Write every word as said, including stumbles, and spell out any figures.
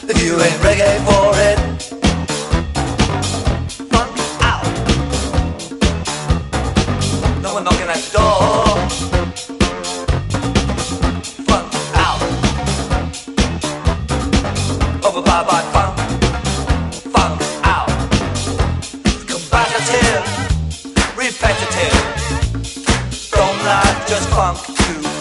if you ain't reggae for it. Funk out. No one knocking at the door. Funk out. Over by by funk. Funk out. Combative. Repetitive. Don't like just funk to